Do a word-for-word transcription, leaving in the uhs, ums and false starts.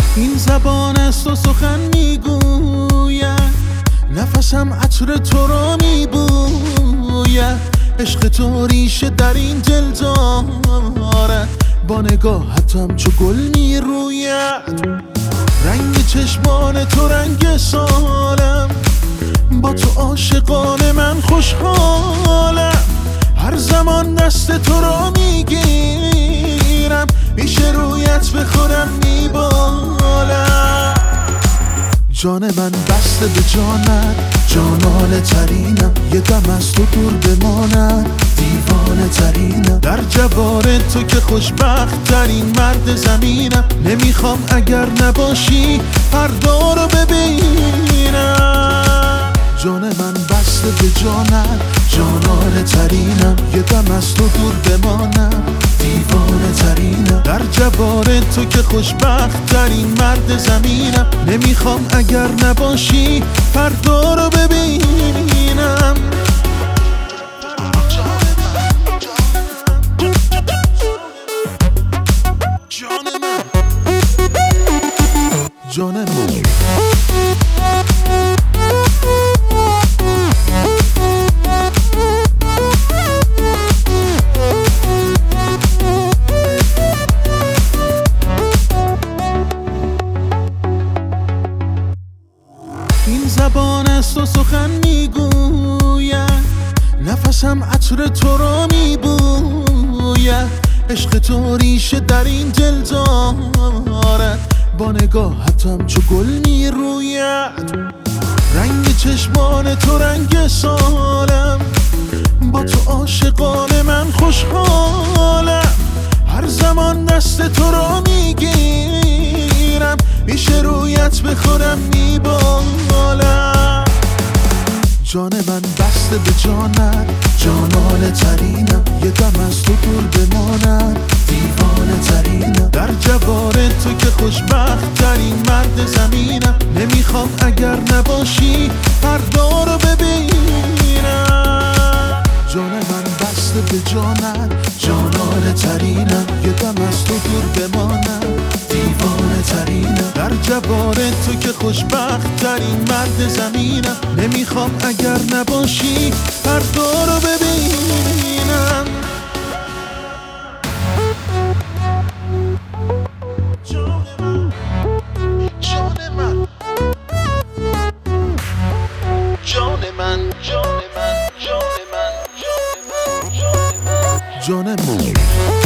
این زبان است و سخن میگوید، نفسم عطر تو را میبوید. عشق تو ریشه در این دل دارد، با نگاهتم چو گل میروید. رنگ چشمان تو رنگ سالم، با تو عاشقان من خوشحالم. هر زمان دست تو را میگیرم، میشه رویت به خودم میبالم. جان من بسته به جانت، جانانه ترینم. یه دم از تو دور بمانم، دیوانه ترینم. در جوار تو که خوشبخت ترین مرد زمینم. نمیخوام اگر نباشی فردا رو ببینم. جان من بسته به جانت، جانانه ترینم. یه دم از تو دور بمانم، دیوانه ترینم. در جوار تو که خوشبخت ترین مرد زمینم. نمیخوام اگر نباشی فردا رو ببینم. جان من، جان من. این زبان است و سخن میگوید، نفسم عطر تو را میبوید. عشق تو ریشه در این دل دارد، با نگاهتم چو گل میروید. رنگ چشمان تو رنگ سالم، با تو عاشقان من خوشحالم. هر زمان دست تو را میگیرم، میشه رویت به خودم میبالم. جان من بسته به جانت، جانانه ترینم. یه دم از تو دور بمانم، دیوانه ترینم. در جوار تو که خوشبخت ترین مرد زمینم. نمیخوام اگر نباشی فردا رو ببینم. جان من بسته به جانت، جانانه ترینم. یه دم از تو دور بمانم، دیوانه ترینم. در جوار تو که خوشبخت ترین مرد زمینم. نمیخوام اگر نباشی فردا رو ببینم. جان من، جان من، جان من، جان من، جان من، جان من، جان من.